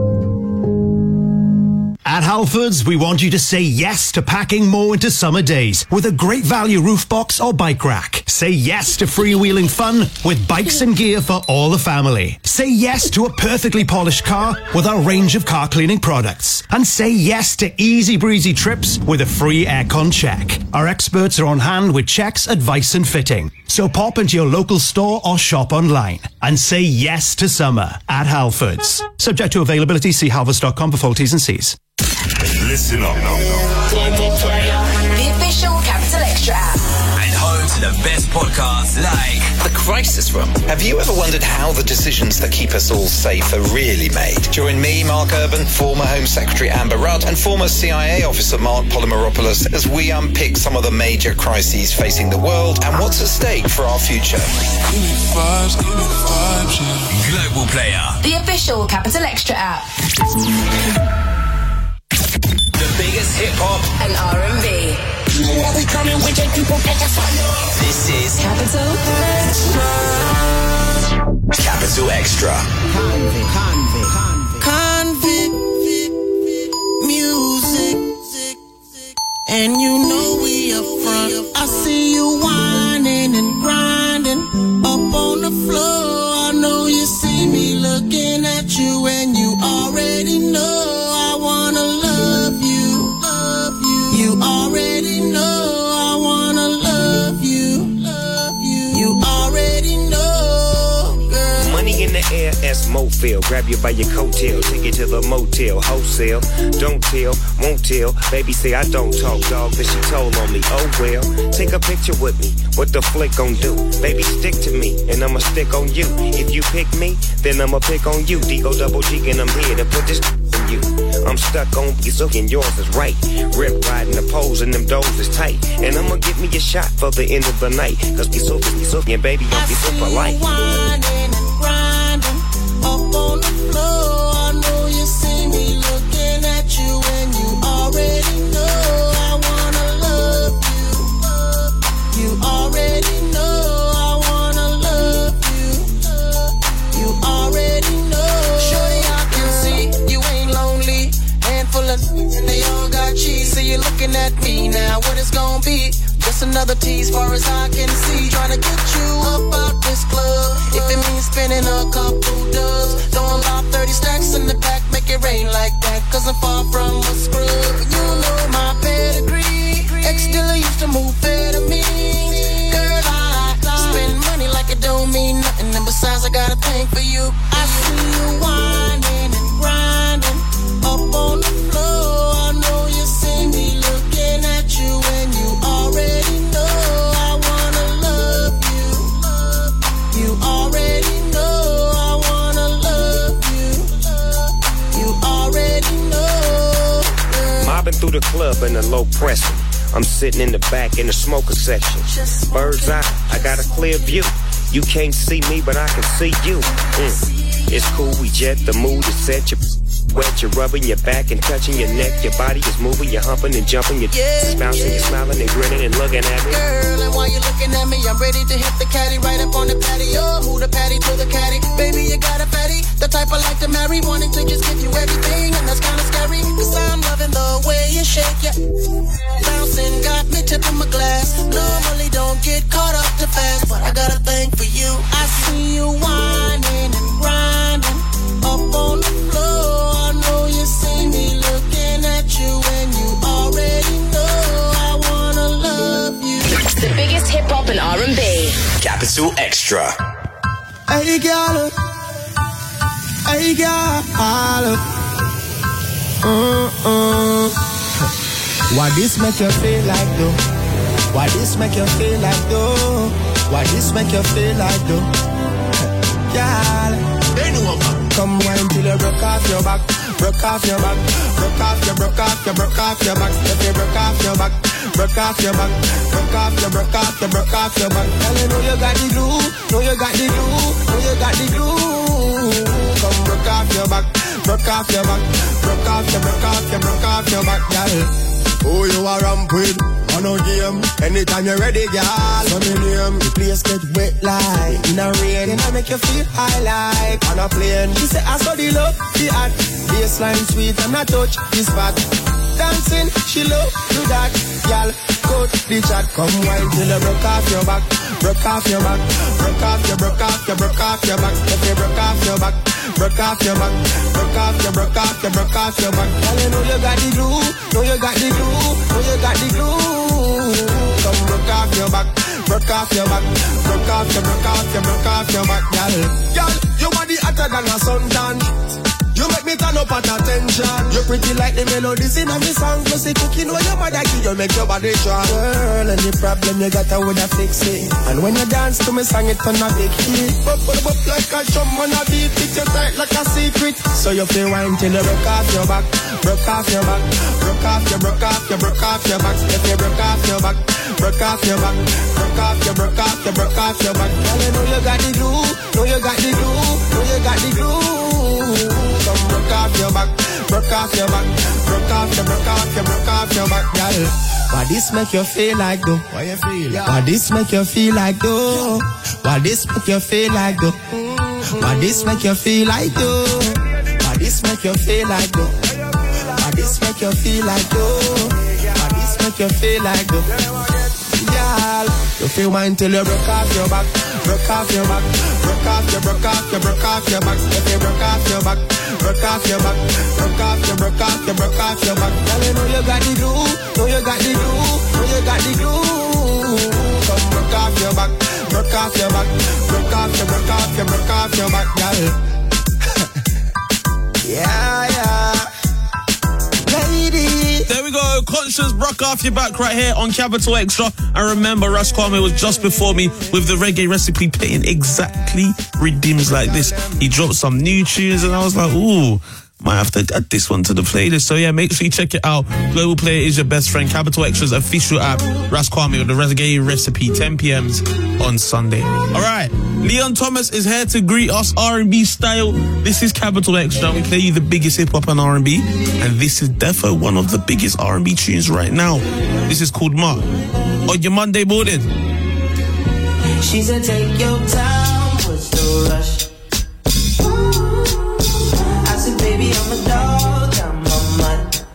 At Halfords, we want you to say yes to packing more into summer days with a great value roof box or bike rack. Say yes to freewheeling fun with bikes and gear for all the family. Say yes to a perfectly polished car with our range of car cleaning products. And say yes to easy breezy trips with a free aircon check. Our experts are on hand with checks, advice and fitting. So pop into your local store or shop online and say yes to summer at Halfords. Subject to availability, see halfords dot com for full T's and C's. Listen up. The official Capital Extra app. And home to the best podcasts like The Crisis Room. Have you ever wondered how the decisions that keep us all safe are really made? Join me, Mark Urban, former Home Secretary Amber Rudd, and former C I A officer Mark Polymeropoulos as we unpick some of the major crises facing the world and what's at stake for our future. Global Player. The official Capital Extra app. The biggest This is Capital Capital Extra. Convict, convict, convict, music, and you know we up front. I see you whining and grinding up on the floor. I know you see me looking at you, and you already know I wanna love you, love you. You already know I wanna love you, love you. You already know, girl. Money in the air, as Mofil. Grab you by your coattail, take you to the motel, wholesale. Don't tell, won't tell. Baby say I don't talk, dog, but she told on me. Oh well, take a picture with me. What the flick gon' do? Baby, stick to me, and I'ma stick on you. If you pick me, then I'ma pick on you. D-O double G, and I'm here to put this on you. I'm stuck on you, and yours is right. Rip riding the poles, and them doors is tight. And I'ma get me a shot for the end of the night. Cause be so, be so, and baby, I'll be so polite. Grinding up on the floor. I know you see me looking at you, and you already know I wanna love you. You already know I wanna love you. You already know. Shorty, I can see you ain't lonely. Handful of and they all got cheese. So you're looking at me now. What it's gonna be? Just another tease, far as I can see. Trying to get you up out this club. If it means spending a couple dubs, throwing about thirty stacks in the back, make it rain like that. Cause I'm far from a scrub. You know my pedigree. Ex-dealer used to move better me. Girl, I spend money like it don't mean nothing. And besides, I got a thing for you. I see you whining and grinding up on the floor. I know you see me looking at you, and you already know I wanna love you. You already know I wanna love you. You already know, girl. Mobbing through the club in a low pressing. I'm sitting in the back in the smoker section. Bird's eye, I got a clear view. You can't see me, but I can see you. Mm. It's cool, we jet, the mood is set. You wet, you're rubbing your back and touching your neck. Your body is moving, you're humping and jumping. You're yeah. bouncing, you're smiling and grinning and looking at me. Girl, and while you're looking at me, I'm ready to hit the caddy right up on the patio. Move the patty to the caddy. Baby, you got a fatty, the type I like to marry. Wanting to just give you everything, and that's kinda scary. Cause I'm loving the way you shake it. Bouncing, got me tipping my glass. Normally don't get caught up too fast, but I got a thing for you. I see you whining and grinding up on the floor. I know you see me looking at you, and you already know I wanna love you. the biggest hip hop and R and B. Capital Extra. Hey girl, hey girl, uh-uh. Why this make you feel like though? Why this make you feel like though? Why this make you feel like though? Girl, come wine till you broke off your back, broke off your back, broke off your, broke off your, broke off your back. If you broke off your back, broke off your back, broke off your, broke off your, broke off your back. Girl, you know you got the glue, know you got the glue, know you got the glue. Come broke off your back, broke off your back, broke off your, broke off your, broke off your back, girl. Who you are ramp with? On a game. Anytime you're ready, girl. So me name. The place get wet like in a rain. And I make you feel high like on a plane. She say I saw the love, the art. Baseline sweet and I touch this spot. Dancing, she love do that. Girl, go to the chat. Come wine till you broke off your back. Broke off your back. Broke off your, broke off your, broke off your back. If you broke off your back. Broke off your back, broke off your, broke off your, broke off your back. Girl, you know you got the glue, know you got the glue, know you got the glue. Come broke off your back, broke off your back, broke off your, broke off your, broke off your back, girl. Girl, your body hotter than a suntan. You make me turn up at attention. You're pretty like the melodies in a me song. Plus the cooking when your body give you make your body strong. Girl, any problem you got I woulda fix it. And when you dance to me song it turn a big hit. Bop bop bop like a drum on a beat. It you tight like a secret. So you feel wine till you broke off your back. Broke off your back. Broke off your, broke off your, broke off your back. If you broke off your back. Broke off your back. Broke off your, broke off your, broke off your back. Girl, you know you got the glue. Know you got the glue. Know you got the glue. Come broke off your back, broke off your back, broke off your, broke off your, broke off your back. back, girl. Why this make you feel like though? Why you feel? Yeah. Why this make you feel like though? Why this make you feel like though? Why this make you feel like though? Why this make you feel like though? Why this make you feel like though? Why this make you feel like though? Girl, you feel mine till you broke off your back, broke off your back, broke off your, broke off your, broke off your back. If you broke off your back, broke off your back, broke off your, broke off your, broke off your back. Girl, you know you got the glue, know you got the glue, know you got the glue. Come broke off your back, broke off your back, broke off your, broke off your, broke off your back, girl. Yeah, yeah. Lady. There we go. Conscious broke off your back right here on Capital Extra. And remember, Ras Kwame was just before me with the reggae recipe playing exactly rhythms like this. He dropped some new tunes and I was like, ooh, might have to add this one to the playlist. So yeah, make sure you check it out. Global Player is your best friend. Capital Extra's official app. Ras Kwame with the reggae recipe, ten p.m. on Sunday. All right, Leon Thomas is here to greet us R and B style. This is Capital Extra. We play you the biggest hip hop and R and B, and this is defo one of the biggest R and B tunes right now. This is called Mark on your Monday morning. She said, take your time, what's the rush? I said, baby, I'm a dog, I'm a mutt.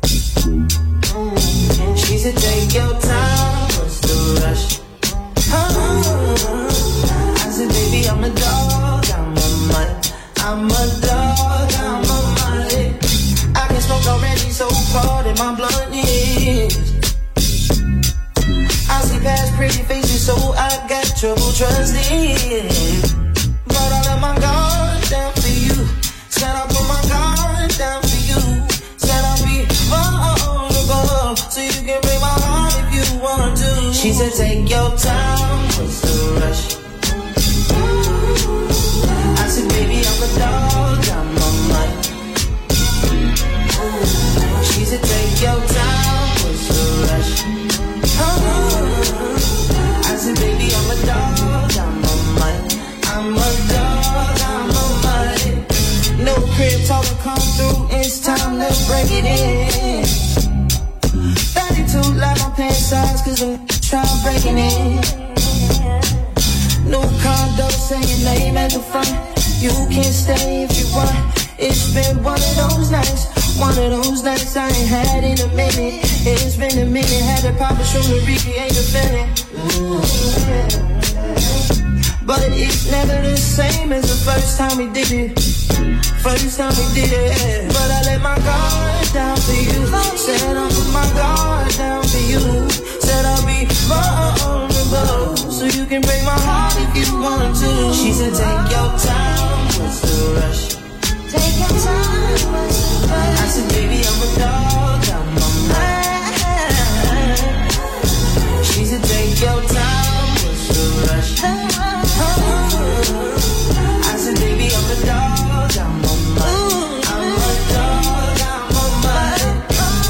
She said, take your time, what's the rush? I said, baby, I'm a dog, I'm a mutt. I'm a dog, I'm a mutt. I can smoke already, so cold in my blood is. I see past pretty faces, so I got trouble trusting. But I let my guard down for you. Said I put my guard down for you. Said I'll be vulnerable, so you can break my heart if you want to. She said, take your time, what's the rush? I said, baby, I'm a dog, I'm a mutt. She said, take your time, what's the rush? I said, baby, I'm a dog, I'm a mutt. I'm a dog, I'm a mutt. No crib talking come through, it's time to break it in. thirty-two like my pants size, cause I'm trying breaking in. No condo, say your name at the front. You can stay if you want. It's been one of those nights. One of those nights I ain't had in a minute. It's been a minute, had to pop a show to recreate the feeling. But it's never the same as the first time we did it. First time we did it. But I let my guard down for you. Said I'll put my guard down for you. Said I'll be vulnerable, so you can break my heart if you want to. She said, take your time, what's the rush? Take your time, what's the rush? I said, baby, I'm a dog, I'm a man. She said, take your time, what's the rush? I said, baby, I'm a dog, I'm a man. I'm a dog, I'm a man.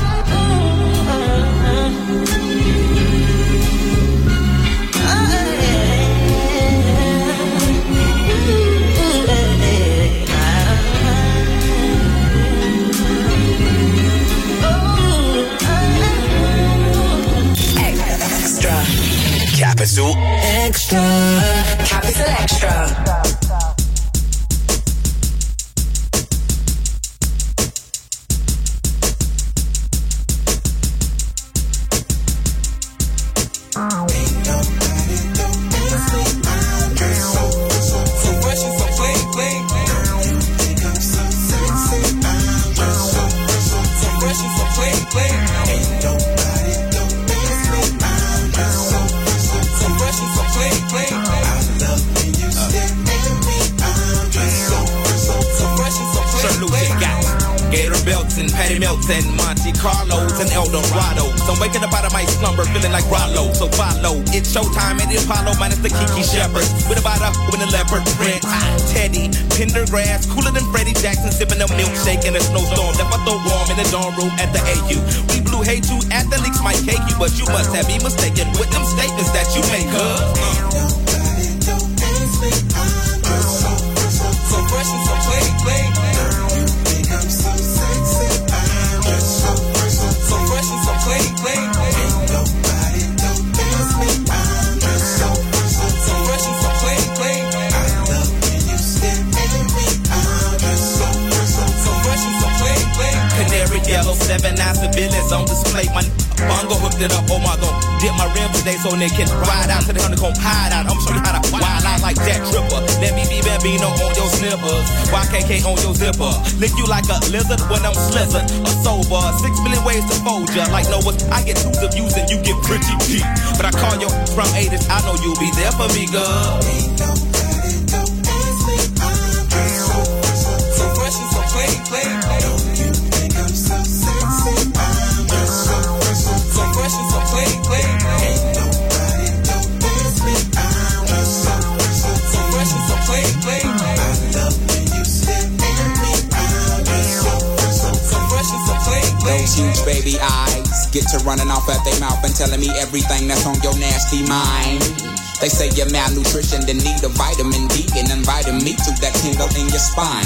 Capital Extra. Capital Extra. Belton, Patty Melton, Monte Carlos, and El Dorado. So I'm waking up out of my slumber, feeling like Rollo. So follow, it's showtime at the Apollo, minus the Kiki Shepherd. With a bada, with a leopard print. Teddy, Pendergrass, cooler than Freddie Jackson, sipping a milkshake in a snowstorm. That I throw warm in the dorm room at the A U. We blew hay too, athletes might cake you, but you must have me mistaken with them statements that you make, huh? Uh. So fresh and so clean, clean. So fresh and so clean. yellow, seven nine civilians on display. My bongo hooked it up, oh my god. Dip my rim today so they can ride out to the honeycomb hide out. I'm show you how to wild out like Jack Tripper. Let me be Bambino on your snippers. Y K K on your zipper. Lick you like a lizard when I'm slizzard. A sober, six million ways to fold ya. Like Noah, I get twos of views and you get pretty deep. But I call you from eighties, I know you'll be there for me, girl. Ain't nobody don't ask me, I'm so, so, so fresh and so clean, clean. Don't you think I'm so sexy? I'm just so, so, so fresh and so clean, clean. Ain't nobody don't ask me, I'm just so, so, so fresh and so clean, clean. I love when you stare at me, I'm just so, so, so fresh and so clean, clean. Those huge baby eyes get to running off at their mouth and telling me everything that's on your nasty mind. They say you're malnutrition, then need a vitamin D, and inviting me to that tingle in your spine.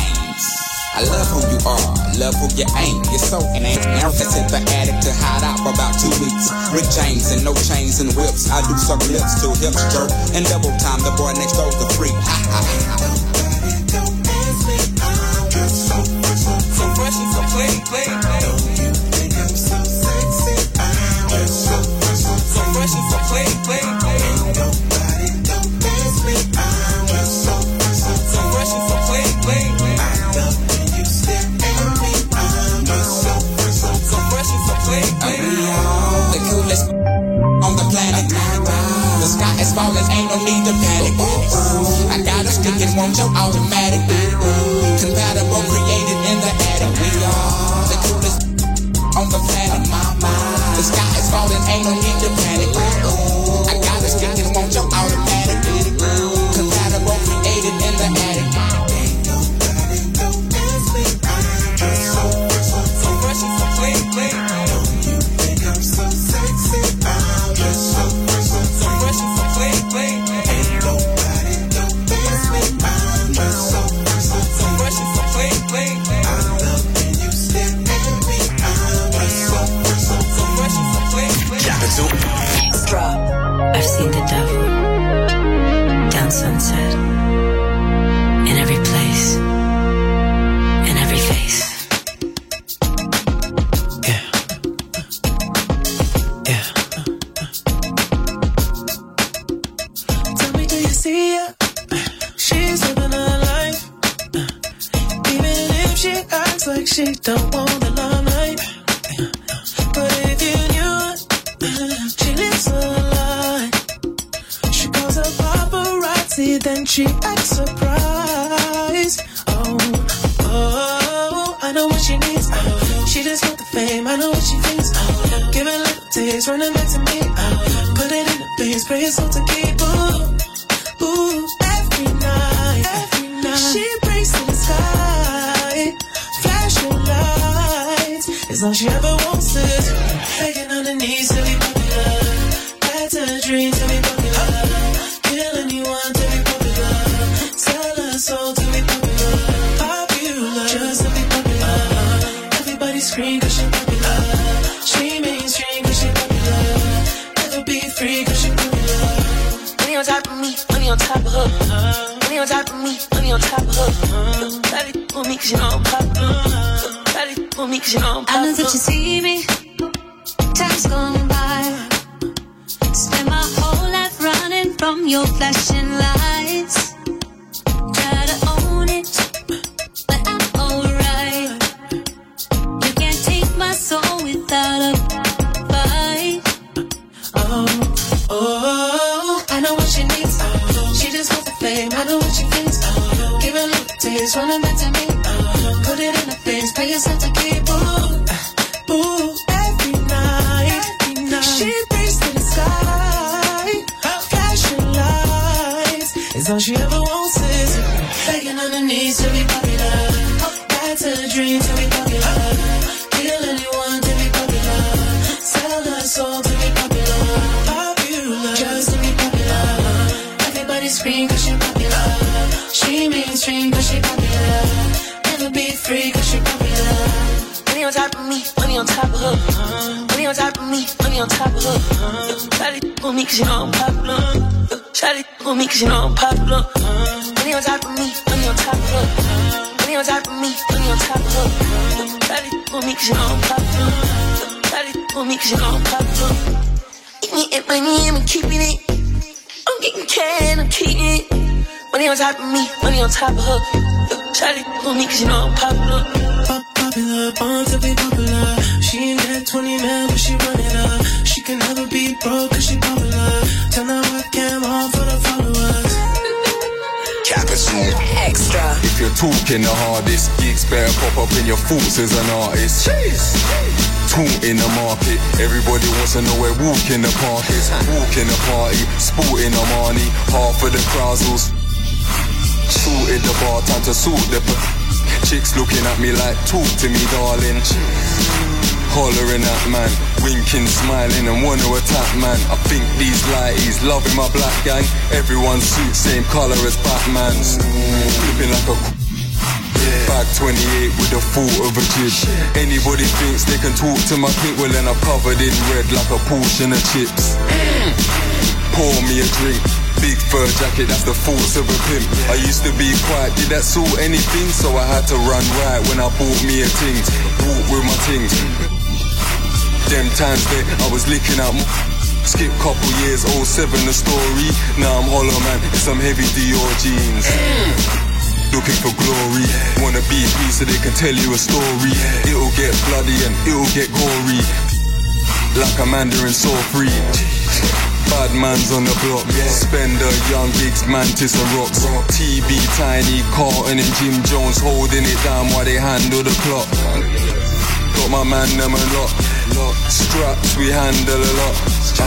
I love who you are, love who you ain't. You're so innate. Now let's hit the attic to hide out for about two weeks. Rick James and no chains and whips. I do suck lips till hips jerk, and double time the boy next door's the freak. Ha ha ha. Nobody don't ask me, I'm just so, so, so fresh and so clean, clean. Don't you think I'm so sexy? I'm just so, so, so fresh and so clean, clean. Ain't nobody don't ask me, I'm just so, so, so fresh and so clean, clean. I love when you stare at me, I'm just so, so, so fresh and so clean, clean. We are the coolest on the planet. The sky is falling, ain't no need to panic. I got a stick and want your automatic. Compatible, created in the attic. We are the coolest on the planet. The sky is falling, ain't no need to panic. I got a stick and want your automatic. Compatible, created in the attic. Ain't nobody don't ask me, I'm just so, so, so fresh and so clean, clean. Don't you think I'm so sexy? I'm just so, so, so fresh and so clean, clean. Ain't nobody don't ask me, I'm just so, so, so fresh and so clean, clean. I love when you stare at me, I'm just so, so, so fresh and so clean, clean. Capital Extra. I've seen the devil down Sunset, in every place, in every face. Yeah, yeah. Tell me, do you see her? She's living her life, even if she acts like she don't want the limelight. But if you knew her, she lives her life. She calls her paparazzi, then she acts surprised. Oh, oh, I know what she needs. Oh, she just want the fame, I know what she thinks. Oh, give it little taste, running back to me. Oh, put it in the face, pray it's all to keep. Ooh, ooh, every night, every night, she breaks to the sky, flashing lights. It's all she ever wants is begging on her knees to be popular. That's her dream to be popular. Kill anyone to be popular. Sell her soul to be popular. Popular, just to be popular. Everybody scream cause she popular. She mainstream cause she popular. Never be free cause she popular. Money on top of me, money on top of her. Money on top of me, money on top of her. Daddy for me cause you know I'm popular. Daddy for me cause you know I'm popular. I know that you see me, time's gone by. Spend my whole life running from your flashing lights. Try to own it, but I'm alright. You can't take my soul without a fight. Oh, oh, I know what she needs. Oh, she just wants the fame, I know what she thinks. Oh, give her a little taste, running back to me. Oh, put it in the face, pay yourself to keep. Ooh, ooh, every night, every night. She breaks to the sky, flashing lights. It's all she ever wants is begging on her knees to be popular. That's her dream to be popular. Kill anyone to be popular. Sell her soul to be popular. Popular, just to be popular. Everybody scream cause she popular. She mainstream cause she popular. Never be free cause she popular. Money on top of me, money on top of her. Money on top of me, money on top of her. Shawty for me cause you know I'm popular. Shawty for me cause you know I'm popular. Money on top of me, money on top of her. Money on top of me, money on top of her. Try to for me cause you know I'm popular. Try to for me cause you know I'm popular. Eat me and money, I'm keeping it. I'm getting can, I'm keeping it. Money on top of me, money on top of her. Try to for me cause you know I'm popular. Pop popular, born to be popular. She ain't that twenty mil, but she run it up. She can never be broke cause she popular. Turn the webcam on for the followers. Capital Extra. If you're talking the hardest, gigs better pop up in your thoughts as an artist. Jeez. Talk in the market, everybody wants to know where walk in the park is. Walk in the party, sporting the money. Half of the crowds will sorted the bar, time to sort the p- chicks looking at me like, talk to me darling. Hollering at man, winking, smiling and wanna attack man. I think these lighties loving my black gang. Everyone's suit same colour as Batman's. Flipping like a bag twenty-eight with the thought of a jib. Anybody thinks they can talk to my kid, well then I'm covered in red like a portion of chips. Pour me a drink, big fur jacket, that's the force of a pimp. I used to be quiet, did that sort anything? So I had to run right when I bought me a ting. Walk with my ting. Them times there, I was licking out m- skip couple years, oh seven the story. Now I'm hollow man, in some heavy Dior jeans. Looking for glory, wanna be me so they can tell you a story. It'll get bloody and it'll get gory, like a mandarin so free. Bad man's on the block, Spender, Young Gigs, Mantis and Rocks. T B, Tiny, Carlton and Jim Jones holding it down while they handle the clock. Got my man them a lot, straps we handle a lot.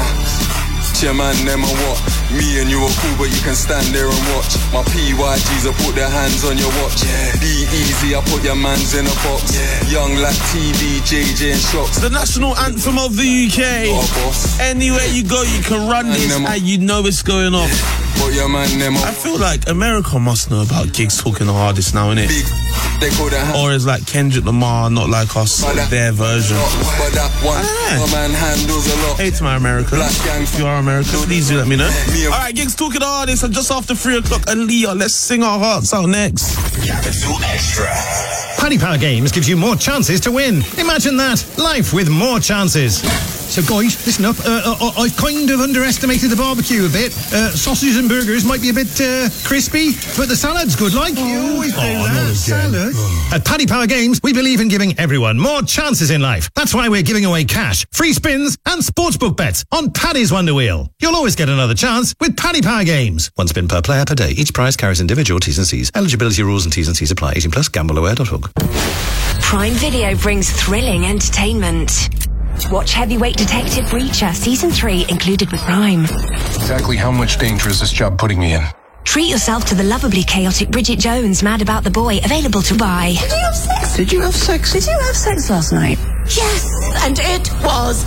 Your man them a what? Me and you are cool but you can stand there and watch. My P Y Gs I put their hands on your watch. Be easy, I put your mans in a box. Young like T V, J J and Shocks. The national anthem of the U K. Anywhere you go you can run this and you know it's going off. But your man them I feel like America must know about gigs talking the hardest now, innit? They or is like Kendrick Lamar not like us, that, their version. But that one, ah. man handles a lot. Hey to my Americans, if you are American, please do let me know. Me Alright, gigs talking the hardest, and just after three o'clock, Aaliyah, let's sing our hearts out next. Capital Extra. Paddy Power Games gives you more chances to win. Imagine that. Life with more chances. So guys, listen up. Uh, uh, I've kind of underestimated the barbecue a bit. Uh, sausages and burgers might be a bit uh, crispy, but the salad's good, like. Oh, you always do oh, that. Salad. Oh. At Paddy Power Games, we believe in giving everyone more chances in life. That's why we're giving away cash, free spins, and sportsbook bets on Paddy's Wonder Wheel. You'll always get another chance with Paddy Power Games. One spin per player per day. Each prize carries individual T's and C's. Eligibility rules and T's and C's apply. eighteen plus. gamble aware dot org. Prime Video brings thrilling entertainment. Watch Heavyweight Detective Breacher Season three included with Prime. Exactly how much danger is this job putting me in? Treat yourself to the lovably chaotic Bridget Jones Mad About the Boy, available to buy. Did you have sex? Did you have sex? Did you have sex last night? Yes, and it was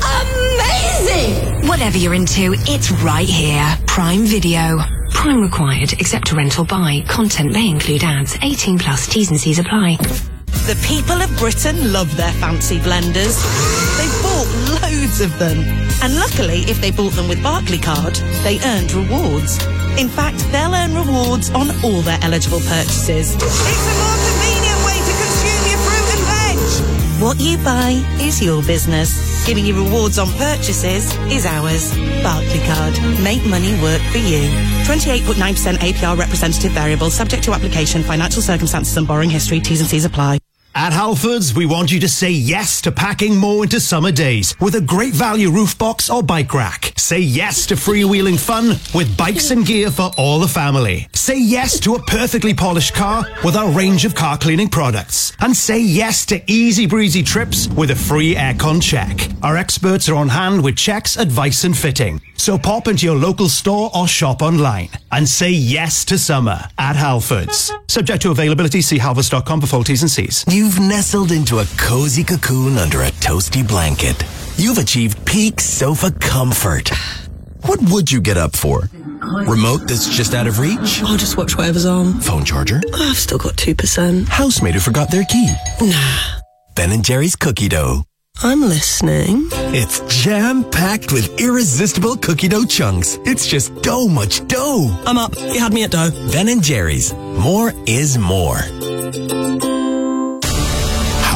amazing! Whatever you're into, it's right here. Prime Video. Prime required, except to rent or buy. Content may include ads. eighteen plus. T's and C's apply. The people of Britain love their fancy blenders. They've bought loads of them. And luckily, if they bought them with Barclaycard, they earned rewards. In fact, they'll earn rewards on all their eligible purchases. It's a more convenient way to consume your fruit and veg. What you buy is your business. Giving you rewards on purchases is ours. Barclaycard. Make money work for you. twenty-eight point nine percent A P R representative variable, subject to application, financial circumstances and borrowing history. T's and C's apply. At Halfords, we want you to say yes to packing more into summer days with a great value roof box or bike rack. Say yes to freewheeling fun with bikes and gear for all the family. Say yes to a perfectly polished car with our range of car cleaning products. And say yes to easy breezy trips with a free aircon check. Our experts are on hand with checks, advice and fitting. So pop into your local store or shop online and say yes to summer at Halfords. Subject to availability, see halfords dot com for full T's and C's. You've nestled into a cozy cocoon under a toasty blanket. You've achieved peak sofa comfort. What would you get up for? Remote that's just out of reach? I'll just watch whatever's on. Phone charger? I've still got two percent. Housemate who forgot their key? Nah. Ben and Jerry's cookie dough. I'm listening. It's jam-packed with irresistible cookie dough chunks. It's just dough much dough. I'm up. You had me at dough. Ben and Jerry's. More is more.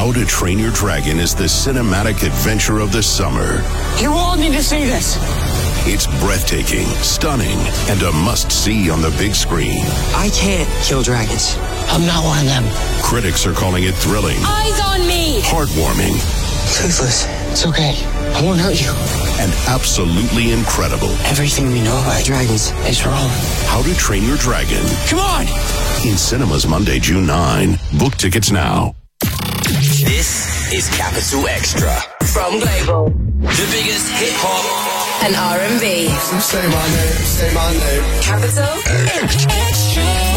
How to Train Your Dragon is the cinematic adventure of the summer. You all need to see this. It's breathtaking, stunning, and a must-see on the big screen. I can't kill dragons. I'm not one of them. Critics are calling it thrilling, Eyes on me! heartwarming, Toothless. It's okay. I won't hurt you. and absolutely incredible. Everything we know about dragons is wrong. How to Train Your Dragon. Come on! In cinemas Monday, June ninth. Book tickets now. This is Capital Extra. From Global. The biggest hip hop And R and B. Say my name, say my name. Capital Extra.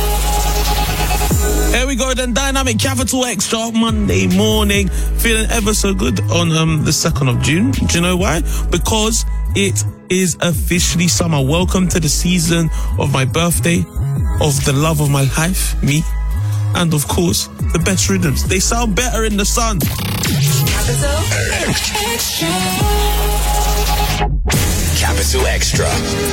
Here we go then, Dynamic Capital Extra Monday morning. Feeling ever so good on um the second of June. Do you know why? Because it is officially summer. Welcome to the season of my birthday, of the love of my life, me, and of course, the best rhythms. They sound better in the sun. Capital Extra. Capital Extra.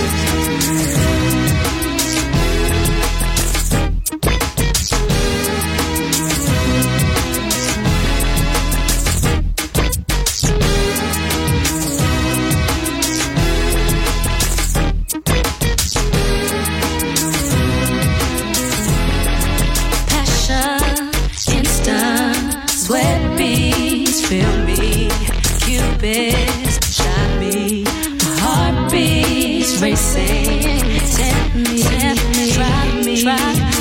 Sweat beats fill me, Cupid's shot me, my heart beats racing, tempt me, tempt me, drive me, drive me.